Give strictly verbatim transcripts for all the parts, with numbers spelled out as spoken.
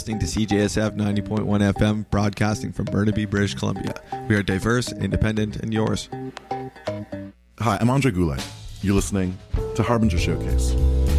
Listening to C J S F ninety point one F M, broadcasting from Burnaby, British Columbia. We are diverse, independent, and yours. Hi, I'm Andre Goulet. You're listening to Harbinger Showcase.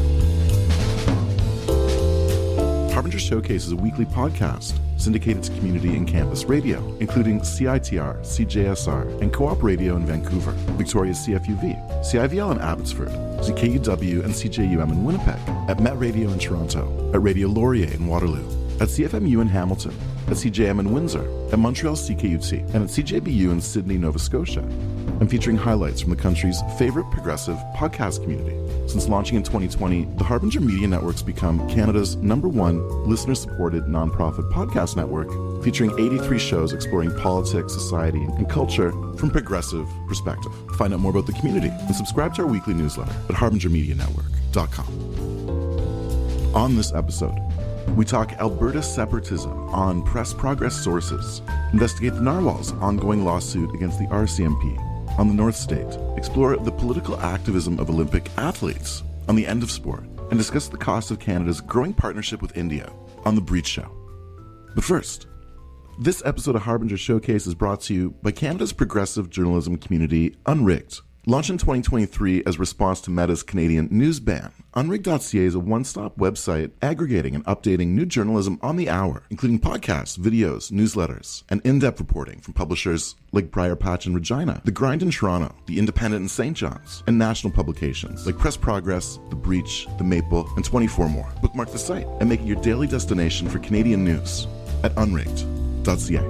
Harbinger Showcase is a weekly podcast syndicated to community and campus radio, including C I T R, C J S R, and Co-op Radio in Vancouver, Victoria's C F U V, C I V L in Abbotsford, Z K U W and C J U M in Winnipeg, at Met Radio in Toronto, at Radio Laurier in Waterloo, at C F M U in Hamilton, at C J M in Windsor, at Montreal C K U T, and at C J B U in Sydney, Nova Scotia. I'm featuring highlights from the country's favorite progressive podcast community. Since launching in twenty twenty, the Harbinger Media Network's become Canada's number one listener-supported nonprofit podcast network, featuring eighty-three shows exploring politics, society, and culture from progressive perspective. Find out more about the community and subscribe to our weekly newsletter at harbinger media network dot com. On this episode, we talk Alberta separatism on Press Progress sources, investigate the Narwhal's ongoing lawsuit against the R C M P on the North State, explore the political activism of Olympic athletes on the End of Sport, and discuss the cost of Canada's growing partnership with India on The Breach Show. But first, this episode of Harbinger Showcase is brought to you by Canada's progressive journalism community, Unrigged. Launched in twenty twenty-three as response to Meta's Canadian news ban, unrigged dot c a is a one-stop website aggregating and updating new journalism on the hour, including podcasts, videos, newsletters, and in-depth reporting from publishers like Briar Patch in Regina, The Grind in Toronto, The Independent in Saint John's, and national publications like Press Progress, The Breach, The Maple, and twenty-four more. Bookmark the site and make it your daily destination for Canadian news at unrigged dot c a.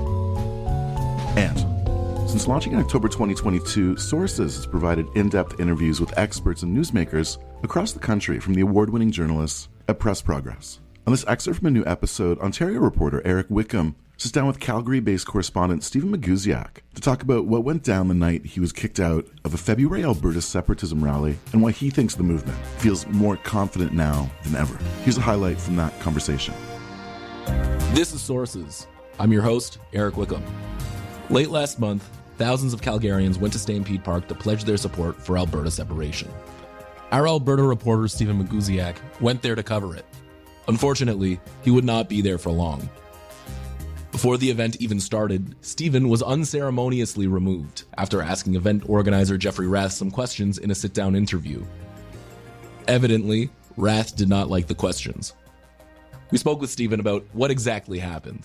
And since launching in October twenty twenty-two, Sources has provided in-depth interviews with experts and newsmakers across the country from the award-winning journalists at Press Progress. On this excerpt from a new episode, Ontario reporter Eric Wickham sits down with Calgary-based correspondent Stephen Magusiak to talk about what went down the night he was kicked out of a February Alberta separatism rally and why he thinks the movement feels more confident now than ever. Here's a highlight from that conversation. This is Sources. I'm your host, Eric Wickham. Late last month, thousands of Calgarians went to Stampede Park to pledge their support for Alberta separation. Our Alberta reporter, Stephen Magusiak, went there to cover it. Unfortunately, he would not be there for long. Before the event even started, Stephen was unceremoniously removed after asking event organizer Jeffrey Rath some questions in a sit-down interview. Evidently, Rath did not like the questions. We spoke with Stephen about what exactly happened.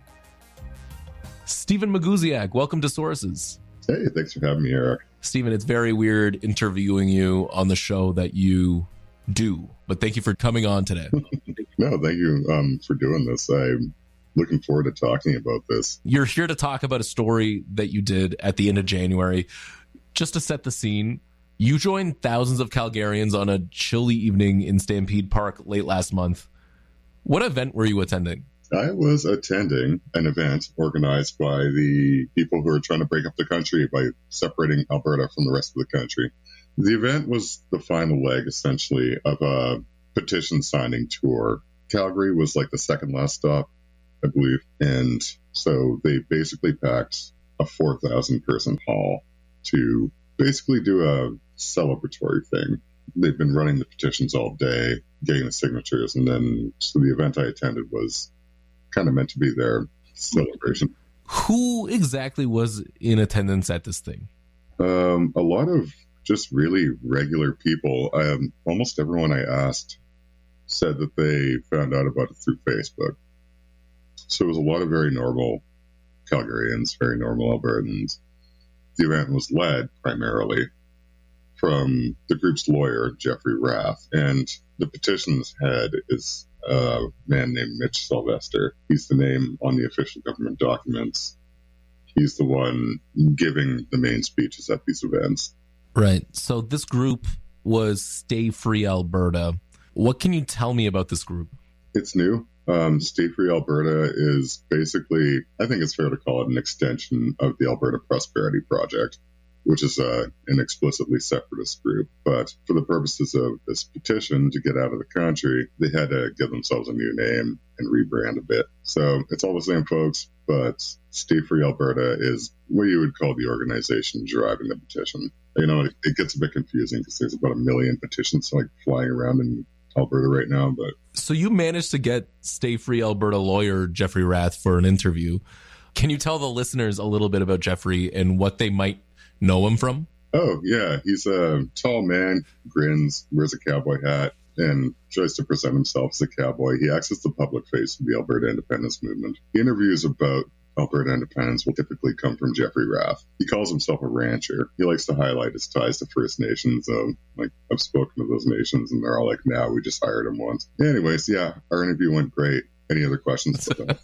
Stephen Magusiak, welcome to Sources. Hey, thanks for having me, Eric. Stephen, it's very weird interviewing you on the show that you do, but thank you for coming on today. No, thank you um, for doing this. I'm looking forward to talking about this. You're here to talk about a story that you did at the end of January. Just to set the scene, you joined thousands of Calgarians on a chilly evening in Stampede Park late last month. What event were you attending? I was attending an event organized by the people who are trying to break up the country by separating Alberta from the rest of the country. The event was the final leg, essentially, of a petition signing tour. Calgary was like the second last stop, I believe. And so they basically packed a four thousand person hall to basically do a celebratory thing. They've been running the petitions all day, getting the signatures. And then so the event I attended was kind of meant to be their celebration. Who exactly was in attendance at this thing? Um, a lot of just really regular people. Um, almost everyone I asked said that they found out about it through Facebook. So it was a lot of very normal Calgarians, very normal Albertans. The event was led primarily from the group's lawyer, Jeffrey Rath, and the petition's head is a man named Mitch Sylvester. He's the name on the official government documents. He's the one giving the main speeches at these events. Right. So this group was Stay Free Alberta. What can you tell me about this group? It's new. Um, Stay Free Alberta is basically, I think it's fair to call it an extension of the Alberta Prosperity Project, which is uh, an explicitly separatist group. But for the purposes of this petition to get out of the country, they had to give themselves a new name and rebrand a bit. So it's all the same folks, but Stay Free Alberta is what you would call the organization driving the petition. You know, it, it gets a bit confusing because there's about a million petitions like flying around in Alberta right now. But so you managed to get Stay Free Alberta lawyer Jeffrey Rath for an interview. Can you tell the listeners a little bit about Jeffrey and what they might know him from? Oh, yeah. He's a tall man, grins, wears a cowboy hat, and tries to present himself as a cowboy. He acts as the public face of the Alberta independence movement. Interviews about Alberta independence will typically come from Jeffrey Rath. He calls himself a rancher. He likes to highlight his ties to First Nations. Um, like, I've spoken to those nations, and they're all like, "Now we just hired him once." Anyways, yeah, our interview went great. Any other questions about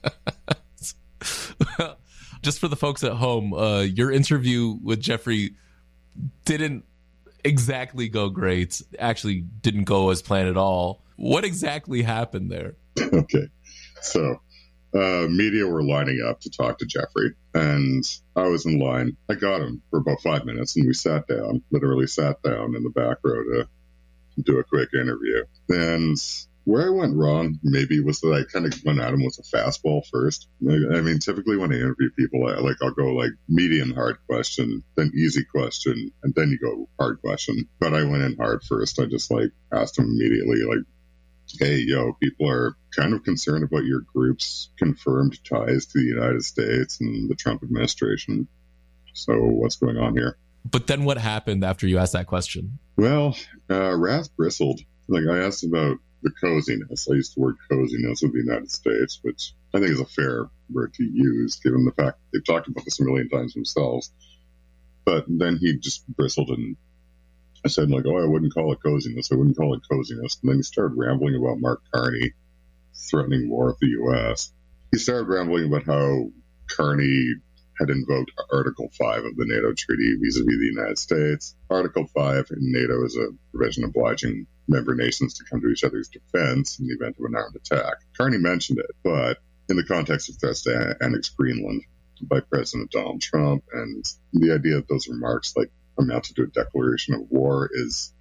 that? Just for the folks at home, uh, your interview with Jeffrey didn't exactly go great. Actually, didn't go as planned at all. What exactly happened there? Okay, so uh, media were lining up to talk to Jeffrey, and I was in line. I got him for about five minutes, and we sat down, literally sat down in the back row to do a quick interview. And where I went wrong, maybe, was that I kind of went at him with a fastball first. I mean, typically when I interview people, I, like I'll go like medium hard question, then easy question, and then you go hard question. But I went in hard first. I just like asked him immediately, like, "Hey, yo, people are kind of concerned about your group's confirmed ties to the United States and the Trump administration. So what's going on here?" But then what happened after you asked that question? Well, uh, Rath bristled. Like, I asked about the coziness. I used the word coziness of the United States, which I think is a fair word to use, given the fact they've talked about this a million times themselves. But then he just bristled, and I said, like, "Oh, I wouldn't call it coziness. I wouldn't call it coziness." And then he started rambling about Mark Carney threatening war with the U S. He started rambling about how Carney had invoked Article five of the NATO treaty vis-a-vis the United States. Article five in NATO is a provision obliging member nations to come to each other's defense in the event of an armed attack. Carney mentioned it, but in the context of threats to annex Greenland by President Donald Trump, and the idea that those remarks like amounted to a declaration of war is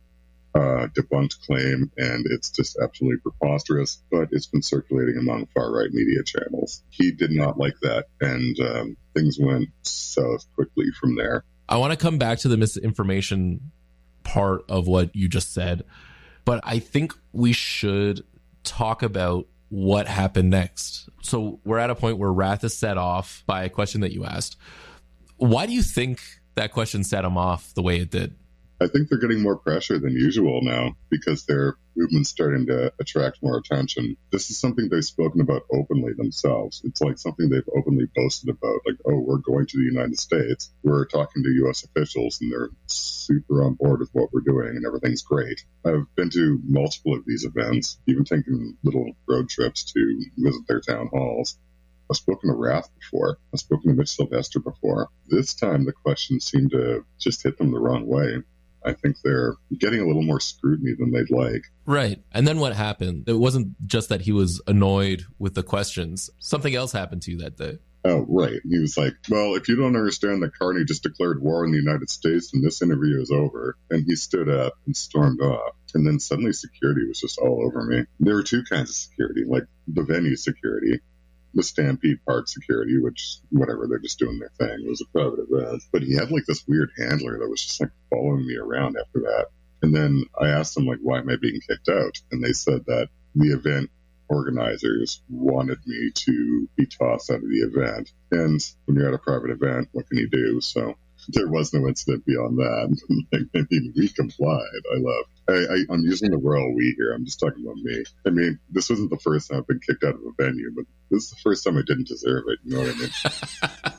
a debunked claim, and it's just absolutely preposterous, but it's been circulating among far-right media channels. He did not like that, and um, things went south quickly from there. I want to come back to the misinformation part of what you just said, but I think we should talk about what happened next. So we're at a point where Rath is set off by a question that you asked. Why do you think that question set him off the way it did? I think they're getting more pressure than usual now because their movement's starting to attract more attention. This is something they've spoken about openly themselves. It's like something they've openly boasted about, like, "Oh, we're going to the United States. We're talking to U S officials, and they're super on board with what we're doing, and everything's great." I've been to multiple of these events, even taken little road trips to visit their town halls. I've spoken to Rath before. I've spoken to Mitch Sylvester before. This time, the questions seem to just hit them the wrong way. I think they're getting a little more scrutiny than they'd like. Right. And then what happened? It wasn't just that he was annoyed with the questions. Something else happened to you that day. Oh, right. He was like, "Well, if you don't understand that Carney just declared war on the United States, then this interview is over." And he stood up and stormed off. And then suddenly security was just all over me. There were two kinds of security, like the venue security, the Stampede Park security, which, whatever, they're just doing their thing. It was a private event. But he had like this weird handler that was just like following me around after that. And then I asked him, like, "Why am I being kicked out?" And they said that the event organizers wanted me to be tossed out of the event. And when you're at a private event, what can you do? So there was no incident beyond that. I mean, we complied. I love. I, I, I'm using the royal we here. I'm just talking about me. I mean, this wasn't the first time I've been kicked out of a venue, but this is the first time I didn't deserve it. You know what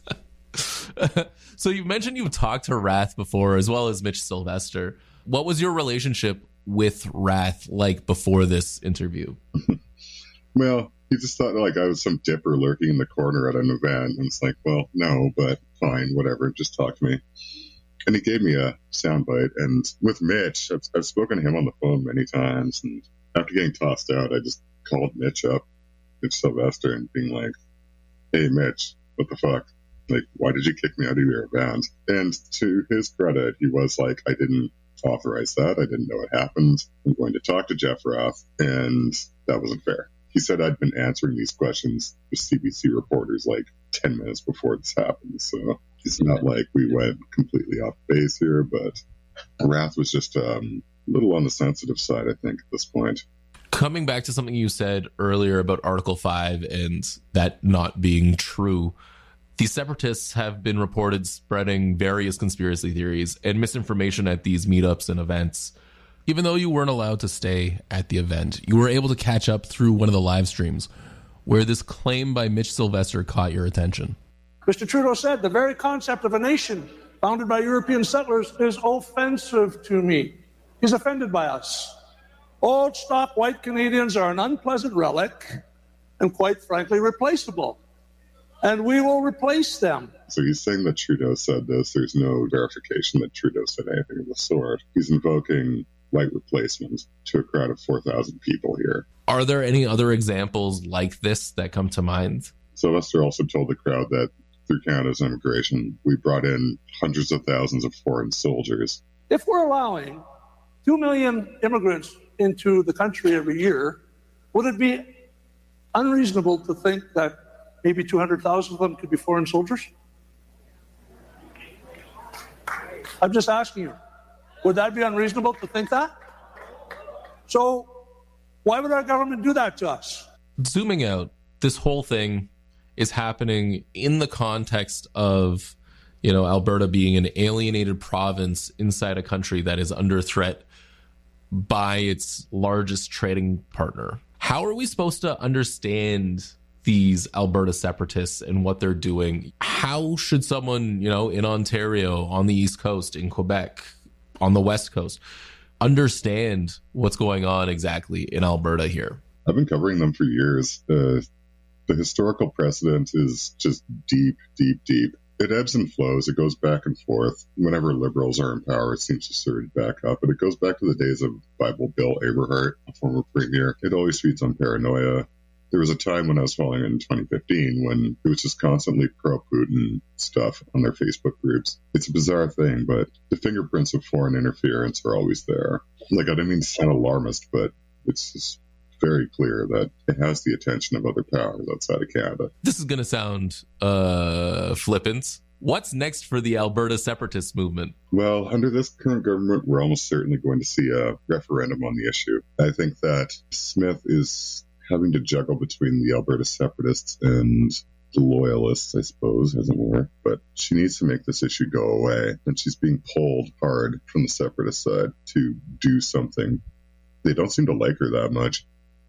I mean? So you mentioned you've talked to Rath before, as well as Mitch Sylvester. What was your relationship with Rath like before this interview? Well, he just thought like I was some dipper lurking in the corner at an event. And it's like, well, no, but fine, whatever. Just talk to me. And he gave me a soundbite. And with Mitch, I've, I've spoken to him on the phone many times. And after getting tossed out, I just called Mitch up, Mitch Sylvester, and being like, "Hey, Mitch, what the fuck? Like, why did you kick me out of your event?" And to his credit, he was like, "I didn't authorize that. I didn't know it happened. I'm going to talk to Jeff Rath." And that wasn't fair. He said I'd been answering these questions with C B C reporters like ten minutes before this happened. So it's not like we went completely off base here, but Rath was just um, little on the sensitive side, I think, at this point. Coming back to something you said earlier about Article five and that not being true, the separatists have been reported spreading various conspiracy theories and misinformation at these meetups and events. Even though you weren't allowed to stay at the event, you were able to catch up through one of the live streams where this claim by Mitch Sylvester caught your attention. Mister Trudeau said, the very concept of a nation founded by European settlers is offensive to me. He's offended by us. Old stock white Canadians are an unpleasant relic and, quite frankly, replaceable. And we will replace them. So he's saying that Trudeau said this. There's no verification that Trudeau said anything of the sort. He's invoking white replacement to a crowd of four thousand people here. Are there any other examples like this that come to mind? Sylvester also told the crowd that through Canada's immigration, we brought in hundreds of thousands of foreign soldiers. If we're allowing two million immigrants into the country every year, would it be unreasonable to think that maybe two hundred thousand of them could be foreign soldiers? I'm just asking you, would that be unreasonable to think that? So why would our government do that to us? Zooming out, this whole thing is happening in the context of, you know, Alberta being an alienated province inside a country that is under threat by its largest trading partner. How are we supposed to understand these Alberta separatists and what they're doing? How should someone, you know, in Ontario, on the East Coast, in Quebec, on the West Coast, understand what's going on exactly in Alberta here? I've been covering them for years. Uh, the historical precedent is just deep, deep, deep. It ebbs and flows. It goes back and forth. Whenever Liberals are in power, it seems to surge back up. But it goes back to the days of Bible Bill Aberhart, a former premier. It always feeds on paranoia. There was a time when I was following it in twenty fifteen when it was just constantly pro-Putin stuff on their Facebook groups. It's a bizarre thing, but the fingerprints of foreign interference are always there. Like, I didn't mean to sound alarmist, but it's just very clear that it has the attention of other powers outside of Canada. This is going to sound uh, flippant. What's next for the Alberta separatist movement? Well, under this current government, we're almost certainly going to see a referendum on the issue. I think that Smith is having to juggle between the Alberta separatists and the loyalists, I suppose, as it were. But she needs to make this issue go away. And she's being pulled hard from the separatist side to do something. They don't seem to like her that much.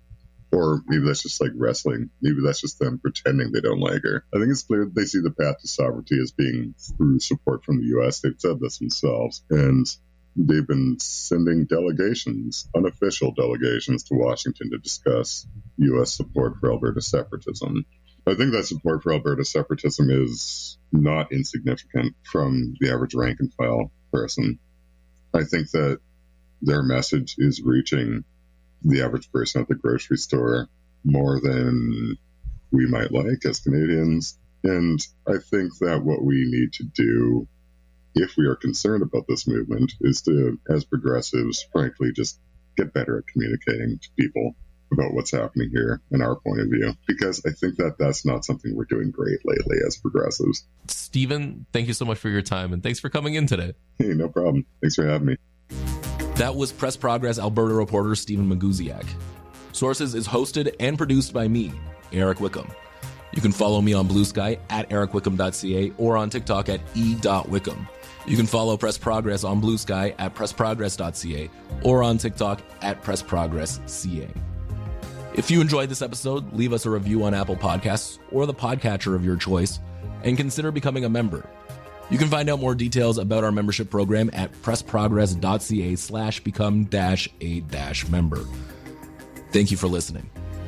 Or maybe that's just like wrestling. Maybe that's just them pretending they don't like her. I think it's clear that they see the path to sovereignty as being through support from the U S. They've said this themselves. And they've been sending delegations, unofficial delegations, to Washington to discuss U S support for Alberta separatism. I think that support for Alberta separatism is not insignificant from the average rank and file person. I think that their message is reaching the average person at the grocery store more than we might like as Canadians. And I think that what we need to do, if we are concerned about this movement, is to, as progressives, frankly, just get better at communicating to people about what's happening here in our point of view. Because I think that that's not something we're doing great lately as progressives. Stephen, thank you so much for your time, and thanks for coming in today. Hey, no problem. Thanks for having me. That was Press Progress Alberta reporter Stephen Maguziak. Sources is hosted and produced by me, Eric Wickham. You can follow me on Blue Sky at eric wickham dot c a or on TikTok at e dot wickham. You can follow Press Progress on Blue Sky at press progress dot c a or on TikTok at press progress c a. If you enjoyed this episode, leave us a review on Apple Podcasts or the podcatcher of your choice, and consider becoming a member. You can find out more details about our membership program at press progress dot c a slash become dash a dash member. Thank you for listening.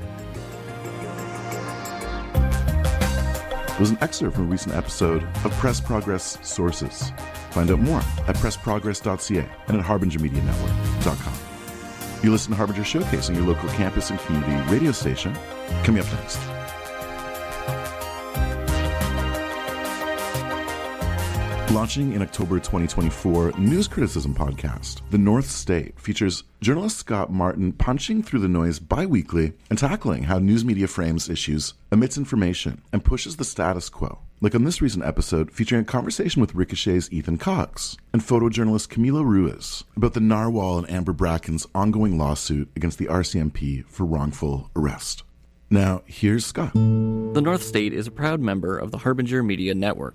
It was an excerpt from a recent episode of Press Progress Sources. Find out more at press progress dot c a and at harbinger media network dot com. You listen to Harbinger Showcase on your local campus and community radio station. Coming up next. Launching in October twenty twenty-four, news criticism podcast, The North State, features journalist Scott Martin punching through the noise bi-weekly and tackling how news media frames issues, omits information, and pushes the status quo. Like on this recent episode featuring a conversation with Ricochet's Ethan Cox and photojournalist Camilo Ruiz about the Narwhal and Amber Bracken's ongoing lawsuit against the R C M P for wrongful arrest. Now, here's Scott. The North State is a proud member of the Harbinger Media Network.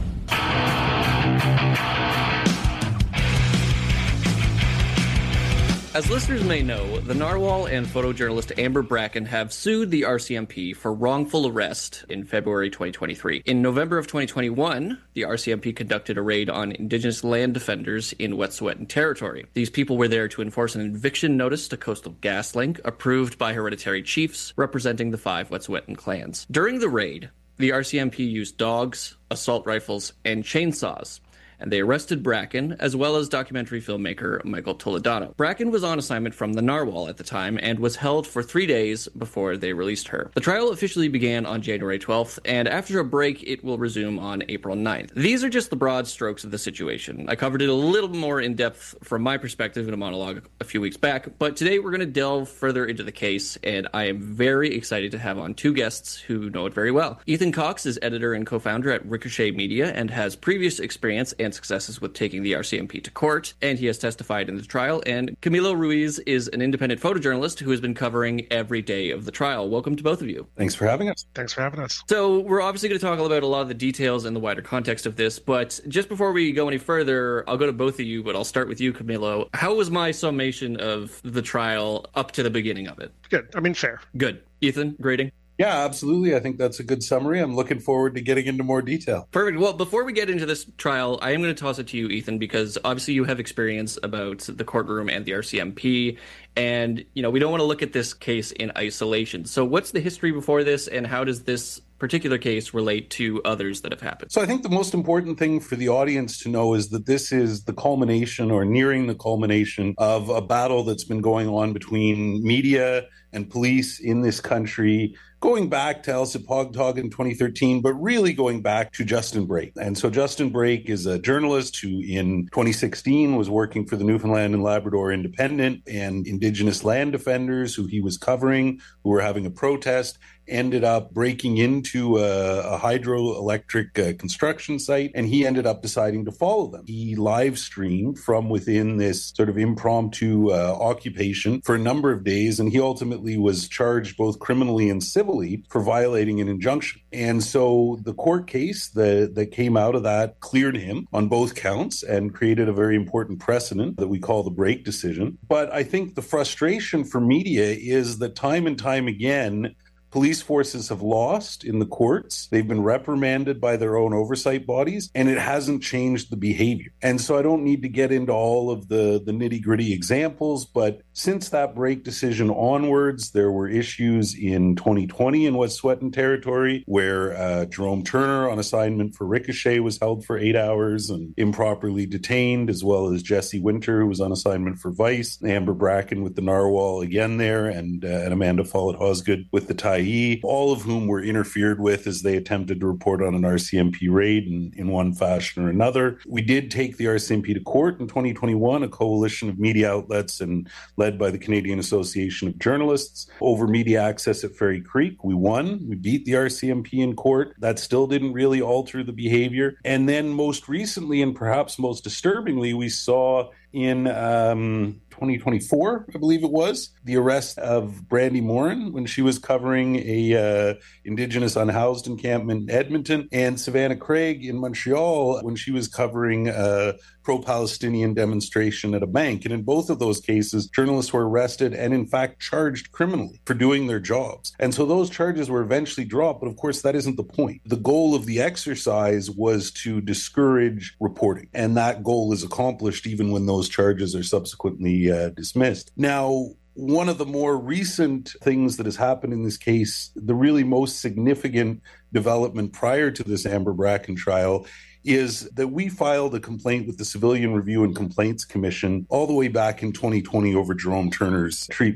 As listeners may know, the Narwhal and photojournalist Amber Bracken have sued the R C M P for wrongful arrest in February twenty twenty-three. In November of twenty twenty-one, the R C M P conducted a raid on Indigenous land defenders in Wet'suwet'en Territory. These people were there to enforce an eviction notice to Coastal GasLink, approved by hereditary chiefs representing the five Wet'suwet'en clans. During the raid, the R C M P used dogs, assault rifles, and chainsaws, and they arrested Bracken, as well as documentary filmmaker Michael Toledano. Bracken was on assignment from the Narwhal at the time and was held for three days before they released her. The trial officially began on January twelfth, and after a break, it will resume on April ninth. These are just the broad strokes of the situation. I covered it a little more in depth from my perspective in a monologue a few weeks back, but today we're going to delve further into the case, and I am very excited to have on two guests who know it very well. Ethan Cox is editor and co-founder at Ricochet Media and has previous experience and successes with taking the R C M P to court, and he has testified in the trial. And Camilo Ruiz is an independent photojournalist who has been covering every day of the trial. Welcome to both of you. Thanks for having us. Thanks for having us. So we're obviously going to talk about a lot of the details and the wider context of this, but just before we go any further, I'll go to both of you, but I'll start with you, Camilo. How was my summation of the trial up to the beginning of it? Good. I mean, fair. Good. Ethan, grading? Yeah, absolutely. I think that's a good summary. I'm looking forward to getting into more detail. Perfect. Well, before we get into this trial, I am going to toss it to you, Ethan, because obviously you have experience about the courtroom and the R C M P, and, you know, we don't want to look at this case in isolation. So what's the history before this, and how does this particular case relate to others that have happened? So I think the most important thing for the audience to know is that this is the culmination or nearing the culmination of a battle that's been going on between media and police in this country, going back to Elsipogtog in twenty thirteen, but really going back to Justin Brake. And so Justin Brake is a journalist who in twenty sixteen was working for the Newfoundland and Labrador Independent and Indigenous land defenders who he was covering, who were having a protest, ended up breaking into a, a hydroelectric uh, construction site, and he ended up deciding to follow them. He live streamed from within this sort of impromptu uh, occupation for a number of days, and he ultimately was charged both criminally and civilly for violating an injunction. And so the court case that, that came out of that cleared him on both counts and created a very important precedent that we call the Brake decision. But I think the frustration for media is that time and time again, police forces have lost in the courts. They've been reprimanded by their own oversight bodies, and it hasn't changed the behavior. And so I don't need to get into all of the, the nitty-gritty examples, but since that Brake decision onwards, there were issues in twenty twenty in Wet'suwet'en Territory where uh, Jerome Turner on assignment for Ricochet was held for eight hours and improperly detained, as well as Jesse Winter, who was on assignment for Vice, Amber Bracken with the Narwhal again there, and, uh, and Amanda Follett-Hosgood with the Tyee, all of whom were interfered with as they attempted to report on an R C M P raid in, in one fashion or another. We did take the R C M P to court in twenty twenty-one, a coalition of media outlets and led by the Canadian Association of Journalists over media access at Fairy Creek. We won. We beat the R C M P in court. That still didn't really alter the behavior. And then most recently, and perhaps most disturbingly, we saw in um, twenty twenty-four, I believe it was, the arrest of Brandy Morin when she was covering a uh, Indigenous unhoused encampment in Edmonton, and Savannah Craig in Montreal when she was covering a pro-Palestinian demonstration at a bank. And in both of those cases, journalists were arrested and in fact charged criminally for doing their jobs. And so those charges were eventually dropped, but of course that isn't the point. The goal of the exercise was to discourage reporting, and that goal is accomplished even when those charges are subsequently uh, dismissed. Now, one of the more recent things that has happened in this case, the really most significant development prior to this Amber Bracken trial, is that we filed a complaint with the Civilian Review and Complaints Commission all the way back in twenty twenty over Jerome Turner's treatment.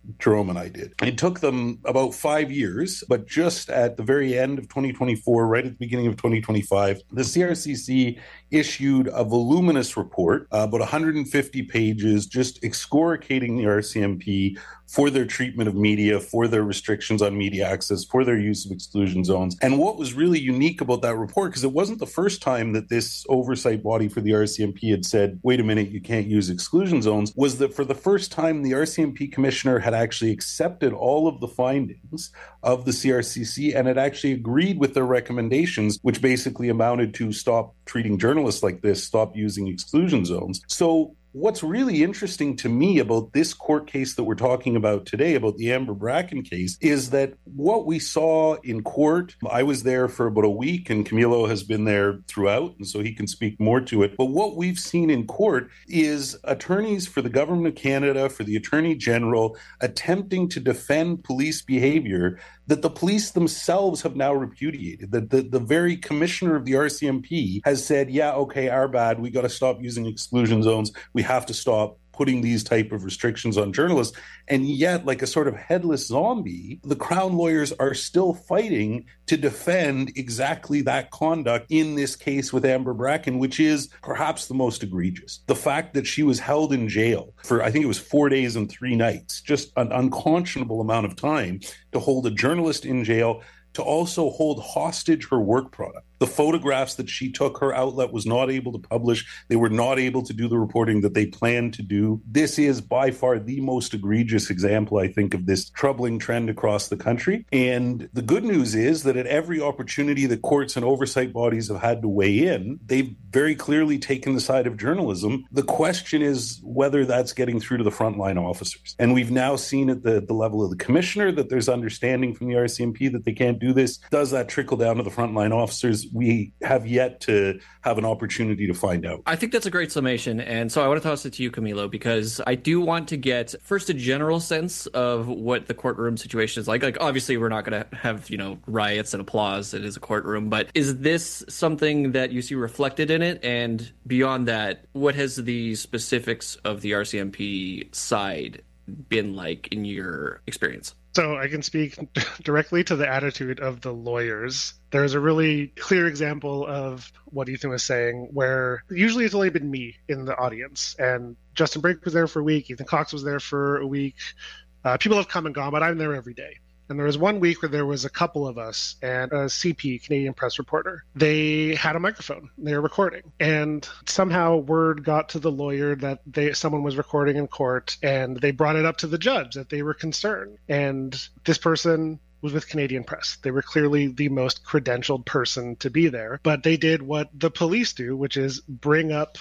Jerome and I did. It took them about five years, but just at the very end of twenty twenty-four, right at the beginning of twenty twenty-five, the C R C C issued a voluminous report, uh, about one hundred fifty pages, just excoriating the R C M P for their treatment of media, for their restrictions on media access, for their use of exclusion zones. And what was really unique about that report, because it wasn't the first time that this oversight body for the R C M P had said, wait a minute, you can't use exclusion zones, was that for the first time, the R C M P commissioner had actually accepted all of the findings of the C R C C and had actually agreed with their recommendations, which basically amounted to stop treating journalists like this, stop using exclusion zones. So what's really interesting to me about this court case that we're talking about today, about the Amber Bracken case, is that what we saw in court, I was there for about a week and Camilo has been there throughout, and so he can speak more to it. But what we've seen in court is attorneys for the Government of Canada, for the Attorney General, attempting to defend police behavior that the police themselves have now repudiated. That the, the very commissioner of the R C M P has said, yeah, okay, our bad, we got to stop using exclusion zones. We have to stop putting these type of restrictions on journalists. And yet, like a sort of headless zombie, the Crown lawyers are still fighting to defend exactly that conduct in this case with Amber Bracken, which is perhaps the most egregious. The fact that she was held in jail for, I think it was four days and three nights, just an unconscionable amount of time to hold a journalist in jail, to also hold hostage her work product. The photographs that she took, her outlet was not able to publish. They were not able to do the reporting that they planned to do. This is by far the most egregious example, I think, of this troubling trend across the country. And the good news is that at every opportunity that courts and oversight bodies have had to weigh in, they've very clearly taken the side of journalism. The question is whether that's getting through to the frontline officers. And we've now seen at the, the level of the commissioner that there's understanding from the R C M P that they can't do this. Does that trickle down to the frontline officers? We have yet to have an opportunity to find out. I think that's a great summation. And so I want to toss it to you, Camilo, because I do want to get first a general sense of what the courtroom situation is like. Like, obviously, we're not going to have, you know, riots and applause. It is a courtroom. But is this something that you see reflected in it? And beyond that, what has the specifics of the R C M P side been like in your experience? So I can speak directly to the attitude of the lawyers. There's a really clear example of what Ethan was saying, where usually it's only been me in the audience. And Justin Brake was there for a week. Ethan Cox was there for a week. Uh, people have come and gone, but I'm there every day. And there was one week where there was a couple of us and a C P, Canadian Press Reporter. They had a microphone. They were recording. And somehow word got to the lawyer that they someone was recording in court, and they brought it up to the judge that they were concerned. And this person was with Canadian Press. They were clearly the most credentialed person to be there. But they did what the police do, which is bring up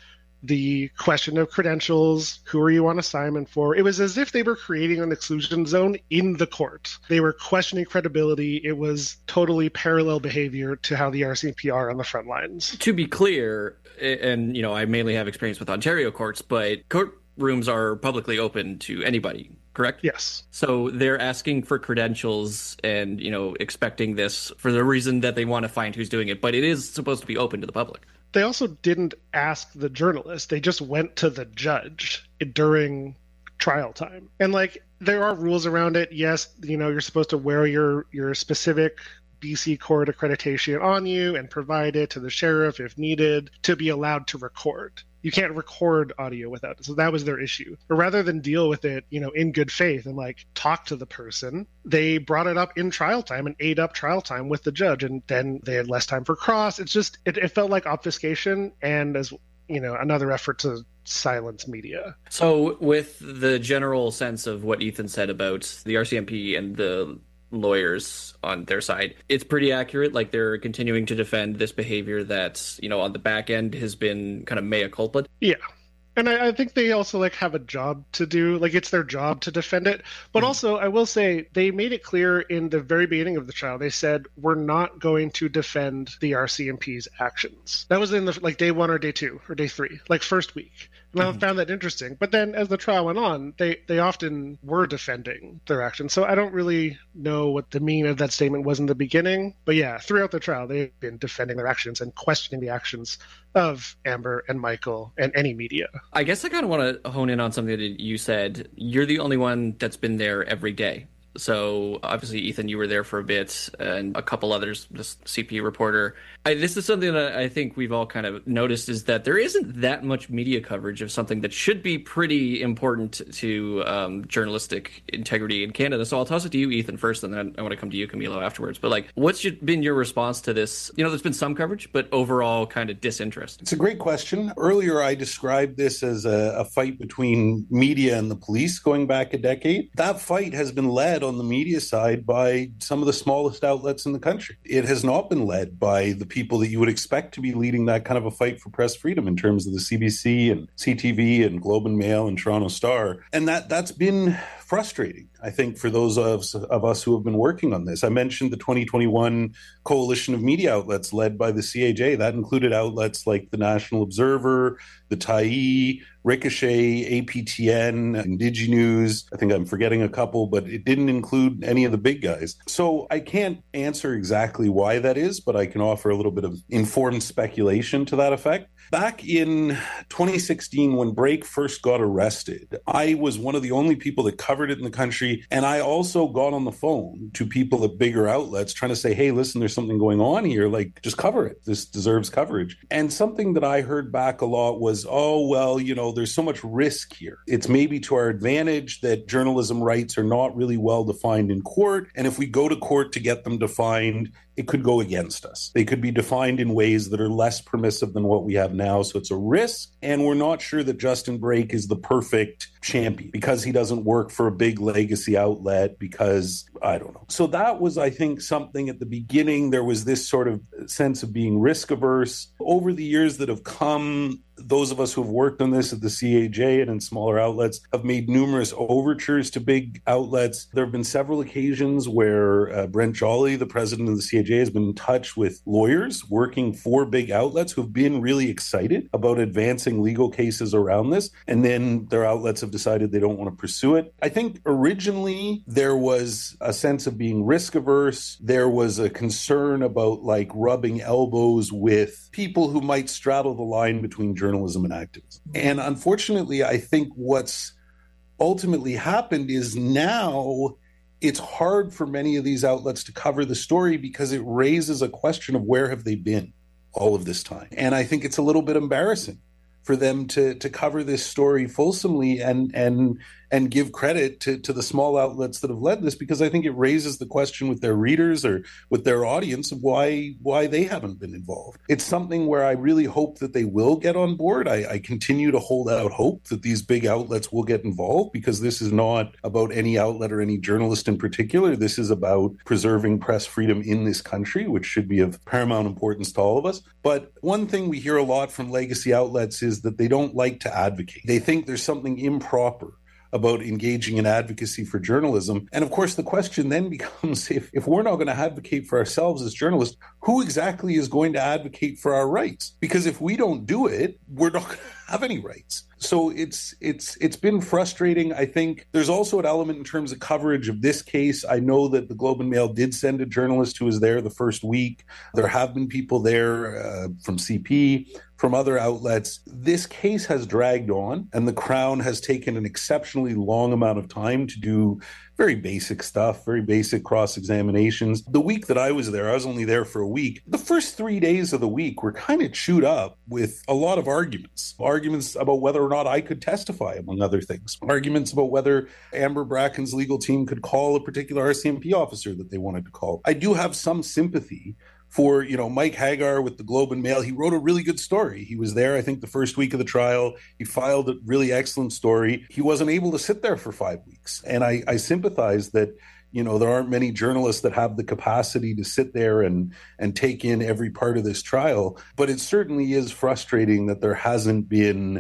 the question of credentials, who are you on assignment for? It was as if they were creating an exclusion zone in the court. They were questioning credibility. It was totally parallel behavior to how the R C M P are on the front lines. To be clear, and you know, I mainly have experience with Ontario courts, but courtrooms are publicly open to anybody, correct? Yes. So they're asking for credentials and, you know, expecting this for the reason that they want to find who's doing it, but it is supposed to be open to the public. They also didn't ask the journalist. They just went to the judge during trial time. And like, there are rules around it. Yes, you know, you're supposed to wear your, your specific B C court accreditation on you and provide it to the sheriff if needed to be allowed to record. You can't record audio without it. So that was their issue. But rather than deal with it, you know, in good faith and like talk to the person, they brought it up in trial time and ate up trial time with the judge. And then they had less time for cross. It's just, it, it felt like obfuscation and, as you know, another effort to silence media. So with the general sense of what Ethan said about the R C M P and the lawyers on their side, it's pretty accurate. Like, they're continuing to defend this behavior that, you know, on the back end has been kind of mea culpa. Yeah. And I, I think they also like have a job to do. Like, it's their job to defend it. But mm. also, I will say, they made it clear in the very beginning of the trial. They said, we're not going to defend the R C M P's actions. That was in the like day one or day two or day three, like first week. And I found that interesting. But then as the trial went on, they, they often were defending their actions. So I don't really know what the meaning of that statement was in the beginning. But yeah, throughout the trial, they've been defending their actions and questioning the actions of Amber and Michael and any media. I guess I kind of want to hone in on something that you said. You're the only one that's been there every day. So obviously, Ethan, you were there for a bit, and a couple others, this C P reporter. I, this is something that I think we've all kind of noticed, is that there isn't that much media coverage of something that should be pretty important to um, journalistic integrity in Canada. So I'll toss it to you, Ethan, first, and then I want to come to you, Camilo, afterwards. But like, what's your, been your response to this? You know, there's been some coverage, but overall kind of disinterest. It's a great question. Earlier, I described this as a, a fight between media and the police going back a decade. That fight has been led on the media side by some of the smallest outlets in the country. It has not been led by the people that you would expect to be leading that kind of a fight for press freedom in terms of the C B C and C T V and Globe and Mail and Toronto Star. And that, that's been frustrating, I think, for those of, of us who have been working on this. I mentioned the twenty twenty-one coalition of media outlets led by the C A J. That included outlets like the National Observer, the Tyee, Ricochet, A P T N, Indiginews. I think I'm forgetting a couple, but it didn't include any of the big guys. So I can't answer exactly why that is, but I can offer a little bit of informed speculation to that effect. Back in twenty sixteen, when Brake first got arrested, I was one of the only people that covered it in the country. And I also got on the phone to people at bigger outlets trying to say, hey, listen, there's something going on here. Like, just cover it. This deserves coverage. And something that I heard back a lot was, oh, well, you know, there's so much risk here. It's maybe to our advantage that journalism rights are not really well defined in court. And if we go to court to get them defined, it could go against us. They could be defined in ways that are less permissive than what we have now. So it's a risk. And we're not sure that Justin Brake is the perfect champion because he doesn't work for a big legacy outlet, because I don't know. So that was, I think, something at the beginning. There was this sort of sense of being risk averse. Over the years that have come, those of us who have worked on this at the C A J and in smaller outlets have made numerous overtures to big outlets. There have been several occasions where uh, Brent Jolly, the president of the C A J, has been in touch with lawyers working for big outlets who have been really excited about advancing legal cases around this. And then their outlets have decided they don't want to pursue it. I think originally there was a sense of being risk averse. There was a concern about like rubbing elbows with people who might straddle the line between journalism and activism. And unfortunately, I think what's ultimately happened is now it's hard for many of these outlets to cover the story because it raises a question of where have they been all of this time. And I think it's a little bit embarrassing for them to to cover this story fulsomely and and and give credit to, to the small outlets that have led this, because I think it raises the question with their readers or with their audience of why why they haven't been involved. It's something where I really hope that they will get on board. I, I continue to hold out hope that these big outlets will get involved, because this is not about any outlet or any journalist in particular. This is about preserving press freedom in this country, which should be of paramount importance to all of us. But one thing we hear a lot from legacy outlets is that they don't like to advocate. They think there's something improper about engaging in advocacy for journalism. And of course, the question then becomes, if, if we're not going to advocate for ourselves as journalists, who exactly is going to advocate for our rights? Because if we don't do it, we're not going to have any rights. So it's it's it's been frustrating. I think there's also an element in terms of coverage of this case. I know that the Globe and Mail did send a journalist who was there the first week. There have been people there uh, from C P, from other outlets. This case has dragged on, and the Crown has taken an exceptionally long amount of time to do very basic stuff, very basic cross-examinations. The week that I was there, I was only there for a week. The first three days of the week were kind of chewed up with a lot of arguments. Arguments about whether or not I could testify, among other things. Arguments about whether Amber Bracken's legal team could call a particular R C M P officer that they wanted to call. I do have some sympathy for, you know, Mike Hagar with the Globe and Mail. He wrote a really good story. He was there, I think, the first week of the trial. He filed a really excellent story. He wasn't able to sit there for five weeks. And I, I sympathize that, you know, there aren't many journalists that have the capacity to sit there and and take in every part of this trial. But it certainly is frustrating that there hasn't been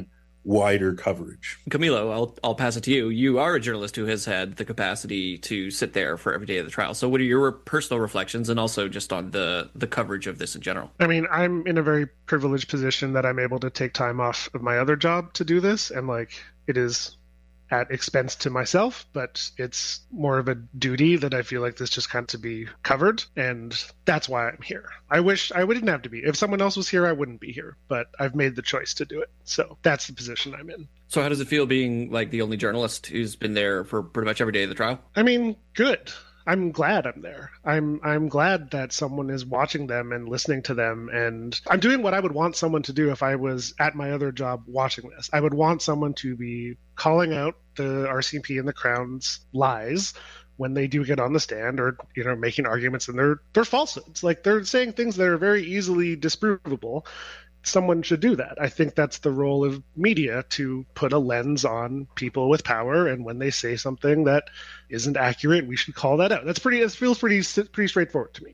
wider coverage. Camilo, I'll I'll pass it to you. You are a journalist who has had the capacity to sit there for every day of the trial. So what are your personal reflections, and also just on the, the coverage of this in general? I mean, I'm in a very privileged position that I'm able to take time off of my other job to do this, and like it is at expense to myself, but it's more of a duty that I feel like this just kind of to be covered, and that's why I'm here. I wish I wouldn't have to be. If someone else was here, I wouldn't be here, but I've made the choice to do it. So that's the position I'm in. So how does it feel being like the only journalist who's been there for pretty much every day of the trial? I mean, good. I'm glad I'm there. I'm I'm glad that someone is watching them and listening to them, and I'm doing what I would want someone to do if I was at my other job watching this. I would want someone to be calling out the R C M P and the Crown's lies when they do get on the stand, or you know, making arguments, and they're they're falsehoods. Like they're saying things that are very easily disprovable. Someone should do that. I think that's the role of media, to put a lens on people with power, and when they say something that isn't accurate, we should call that out. That's pretty. It feels pretty pretty straightforward to me.